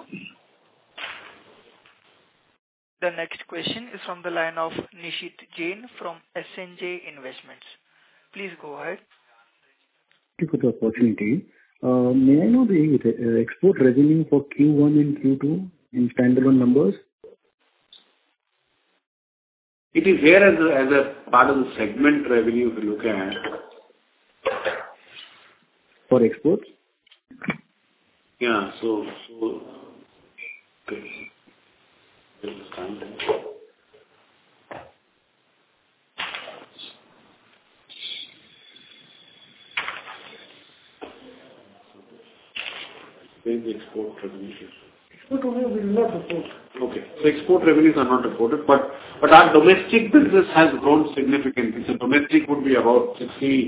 The next question is from the line of Nishit Jain from S N J Investments. Please go ahead. Thank you for the opportunity. Uh, may I know the uh, export revenue for Q one and Q two in standalone numbers? It is here as a, as a part of the segment revenue if you look at. For exports? Yeah, so, so, okay. Where is the export revenue? Export revenue will not report. Okay. So export revenues are not reported, but but our domestic business has grown significantly. So domestic would be about sixty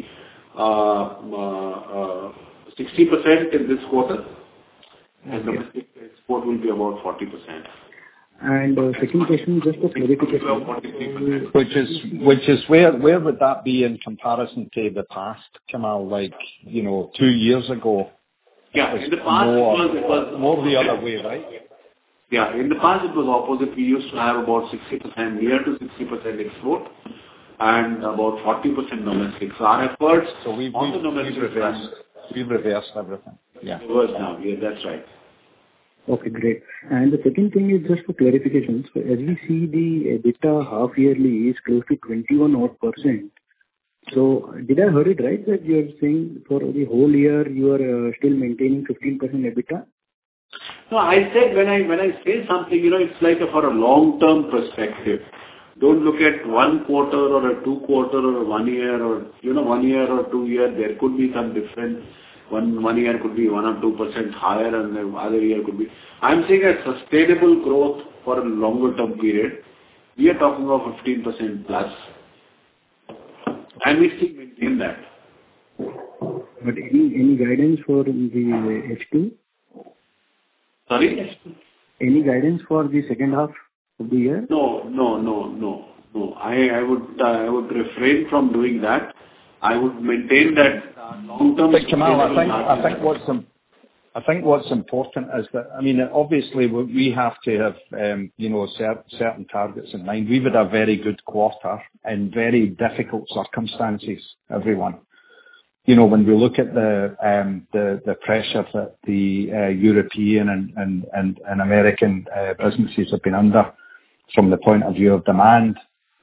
percent in this quarter, and domestic export will be about forty percent. And uh, second question, just for clarification. Which is which is where where would that be in comparison to the past, Kamal? Like, you know, two years ago. Yeah, in the past more, it was, it was more the other way, right? Yeah, in the past it was opposite. We used to have about sixty percent, near to sixty percent export and about forty percent domestic. So our efforts so we've, on we've, the domestic we've reversed, we've reversed everything. Yeah. Reversed now, yeah, that's right. Okay, great. And the second thing is just for clarification. So as we see the EBITDA half yearly is close to twenty-one odd percent. So did I heard it right that you are saying for the whole year you are uh, still maintaining fifteen percent EBITDA? No, I said when I when I say something, you know, it's like a, for a long-term perspective. Don't look at one quarter or a two quarter or one year or, you know, one year or two year. There could be some difference. One one year could be one or two percent higher, and the other year could be. I'm saying a sustainable growth for a longer term period. We are talking of fifteen percent plus, and we still maintain that. But any any guidance for the H two? Sorry? Any guidance for the second half of the year? No, no, no, no, no. I, I would, uh, I would refrain from doing that. I would maintain that uh, long-term. But Kamal, I think I think what's um, I think what's important is that, I mean, obviously we we have to have um, you know cer- certain targets in mind. We've had a very good quarter in very difficult circumstances. Everyone. You know, when we look at the um, the, the pressure that the uh, European and, and, and, and American uh, businesses have been under from the point of view of demand,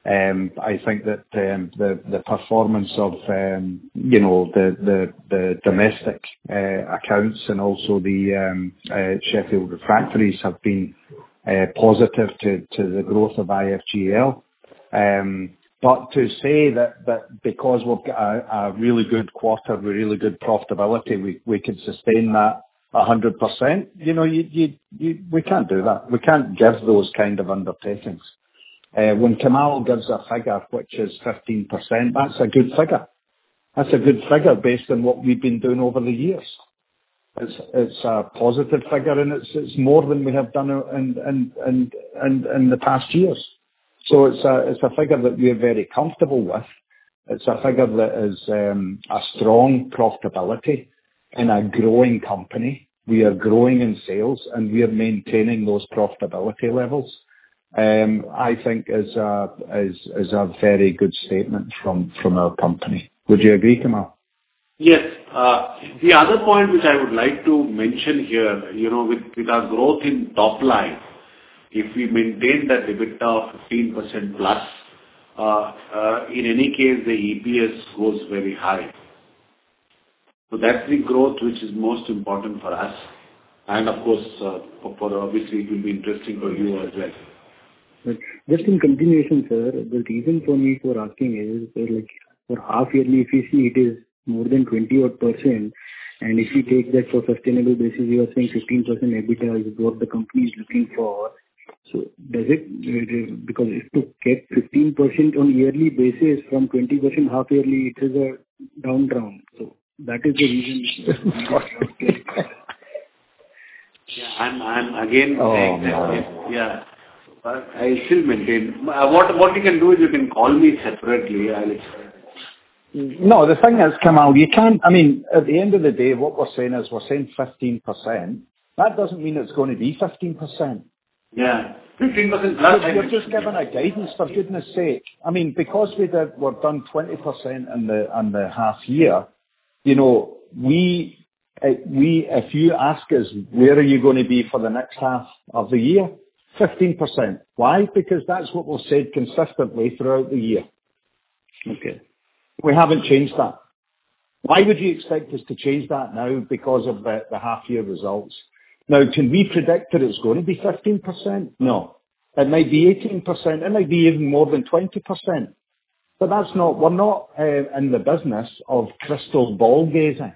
Um, I think that um, the the performance of um, you know the the, the domestic uh, accounts and also the um, uh, Sheffield refractories have been uh, positive to, to the growth of I F G L. Um, but to say that, that because we've got a, a really good quarter with really good profitability, we, we could sustain that one hundred percent, you know, you, you, you, we can't do that. We can't give those kind of undertakings. Uh, when Kamal gives a figure which is fifteen percent, that's a good figure. That's a good figure based on what we've been doing over the years. It's it's a positive figure, and it's it's more than we have done in in in in, in the past years. So it's a it's a figure that we're very comfortable with. It's a figure that is um, a strong profitability in a growing company. We are growing in sales, and we are maintaining those profitability levels. Um, I think is a is is a very good statement from from our company. Would you agree, Kamal? Yes. Uh, the other point which I would like to mention here, you know, with with our growth in top line, if we maintain that EBITDA of fifteen percent plus, uh, uh, in any case the E P S goes very high. So that's the growth which is most important for us, and of course, uh, for, for obviously it will be interesting for you as well. But just in continuation, sir, the reason for me for asking is, uh, like, for half yearly, if you see it is more than twenty odd percent, and if you take that for sustainable basis, you are saying fifteen percent EBITDA is what the company is looking for. So does it, because if to get fifteen percent on yearly basis from twenty percent half yearly, it is a down round. So that is the reason. Yeah, I'm I'm again Oh, saying that, no. yes, yeah. But I still maintain. Uh, What what you can do is you can call me separately. I'll explain. No, the thing is, Kamal, you can't, I mean, at the end of the day, what we're saying is we're saying fifteen percent. That doesn't mean it's going to be fifteen percent. Yeah, fifteen percent plus. You're, you're just giving a guidance, for goodness sake. I mean, because we did, we're done twenty percent in the, in the half year, you know, we, uh, we, if you ask us, where are you going to be for the next half of the year? fifteen percent. Why? Because that's what we've said consistently throughout the year. Okay. We haven't changed that. Why would you expect us to change that now because of the, the half-year results? Now, can we predict that it's going to be fifteen percent? No. It might be eighteen percent. It might be even more than twenty percent. But that's not, we're not uh, in the business of crystal ball gazing.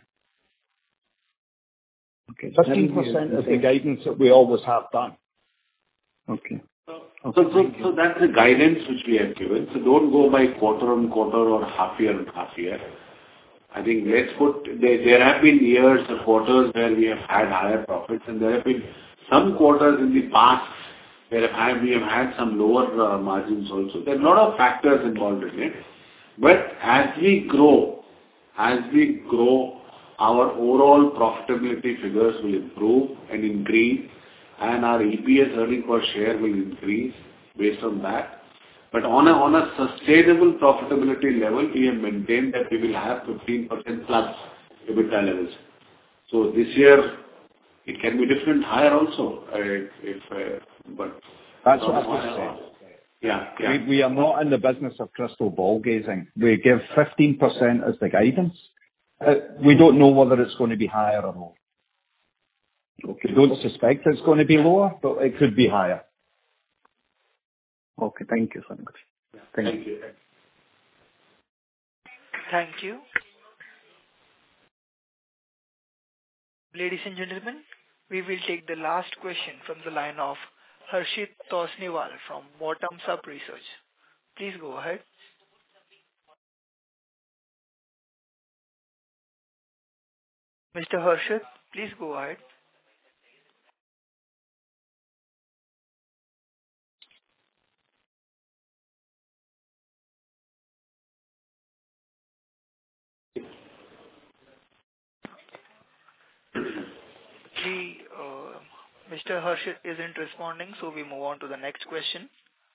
Okay. fifteen percent is the guidance that we always have done. Okay. So, so, so that's the guidance which we have given. So don't go by quarter on quarter or half year on half year. I think let's put, there, there have been years or quarters where we have had higher profits, and there have been some quarters in the past where have had, we have had some lower uh, margins also. There are a lot of factors involved in it. But as we grow, as we grow, our overall profitability figures will improve and increase, and our E P S, earning per share, will increase based on that. But on a on a sustainable profitability level, we have maintained that we will have fifteen percent plus EBITDA levels. So this year, it can be different, higher also, uh, if, uh, but... That's what I just said. Yeah, yeah. We, we are not in the business of crystal ball gazing. We give fifteen percent as the guidance. Uh, we don't know whether it's going to be higher or lower. Okay. We don't suspect it's going to be lower, but it could be higher. Okay. Thank you so much. Thank, Thank you. Thank you. Ladies and gentlemen, we will take the last question from the line of Harshit Tosniwal from Bottoms Up Research. Please go ahead. Mister Harshit, please go ahead. The, uh, Mister Harshit isn't responding, so we move on to the next question.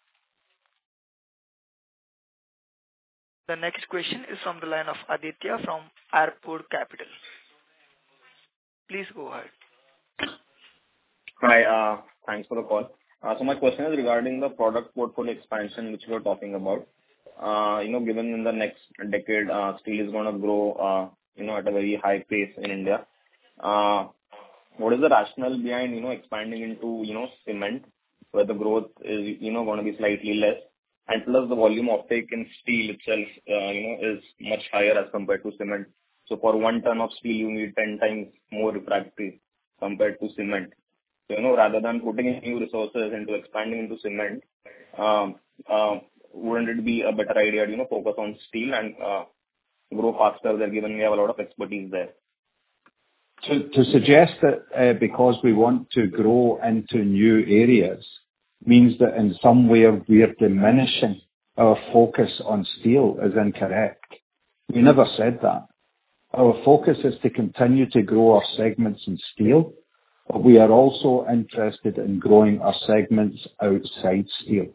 The next question is from the line of Aditya from Airport Capital. Please go ahead. Hi, uh, thanks for the call. Uh, So my question is regarding the product portfolio expansion, which you were talking about. Uh, You know, given in the next decade, uh, steel is gonna grow, uh, you know, at a very high pace in India. Uh, What is the rationale behind, you know, expanding into, you know, cement, where the growth is, you know, gonna be slightly less, and plus the volume offtake in steel itself, uh, you know, is much higher as compared to cement. So for one ton of steel, you need ten times more refractory compared to cement. So, you know, rather than putting in new resources into expanding into cement, um, uh, wouldn't it be a better idea to, you know, focus on steel and uh, grow faster there, given we have a lot of expertise there? To, to suggest that uh, because we want to grow into new areas means that in some way we are diminishing our focus on steel is incorrect. We never said that. Our focus is to continue to grow our segments in steel, but we are also interested in growing our segments outside steel.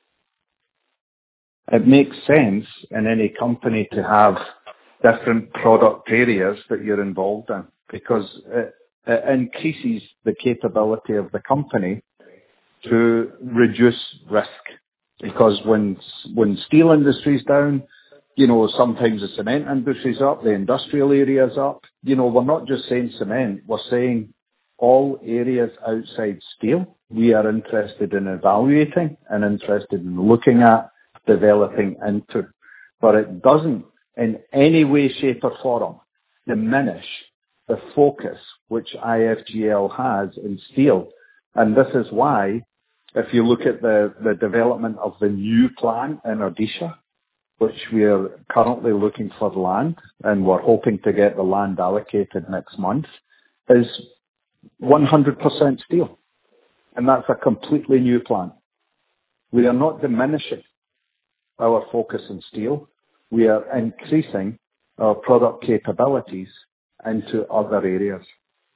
It makes sense in any company to have different product areas that you're involved in because it, it increases the capability of the company to reduce risk. Because when when steel industry is down, you know, sometimes the cement industry is up, the industrial area is up. You know, we're not just saying cement, we're saying all areas outside steel we are interested in evaluating and interested in looking at, developing into. But it doesn't in any way, shape or form diminish the focus which I F G L has in steel. And this is why, if you look at the, the development of the new plant in Odisha, which we are currently looking for land, and we're hoping to get the land allocated next month, is one hundred percent steel. And that's a completely new plant. We are not diminishing our focus in steel. We are increasing our product capabilities into other areas.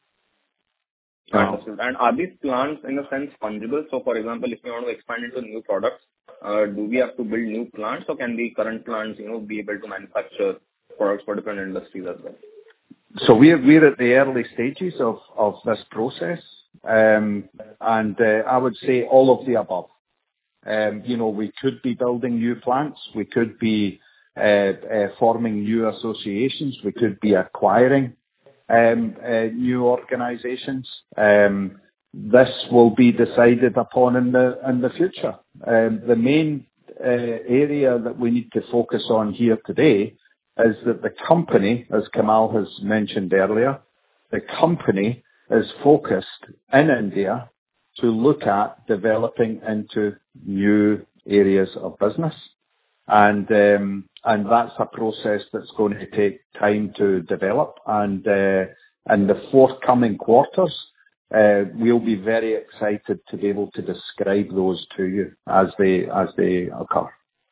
Understood. And are these plants in a sense fungible? So for example, if we want to expand into new products, uh, do we have to build new plants, or can the current plants, you know, be able to manufacture products for different industries as well? So we're we're at the early stages of, of this process, um, and uh, I would say all of the above. Um, you know, we could be building new plants, we could be uh, uh, forming new associations, we could be acquiring um, uh, new organisations. Um, this will be decided upon in the in the future. Um, the main uh, area that we need to focus on here today is that the company, as Kamal has mentioned earlier, the company is focused in India to look at developing into new areas of business. And um, and that's a process that's going to take time to develop. And uh, in the forthcoming quarters, uh, we'll be very excited to be able to describe those to you as they as they occur.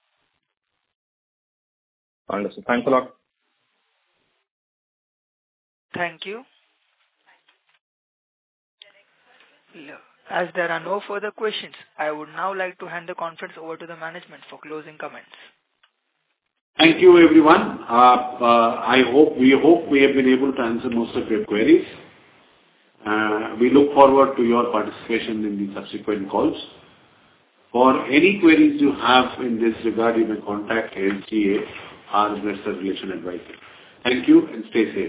Understood. Thanks a lot. Thank you. As there are no further questions, I would now like to hand the conference over to the management for closing comments. Thank you, everyone. Uh, uh, I hope we hope we have been able to answer most of your queries. Uh, we look forward to your participation in the subsequent calls. For any queries you have in this regard, you may contact L G A, our Investor Relation Advisor. Thank you and stay safe.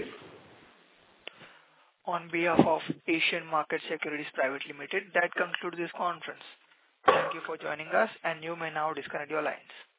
On behalf of Asian Market Securities Private Limited, that concludes this conference. Thank you for joining us, and you may now disconnect your lines.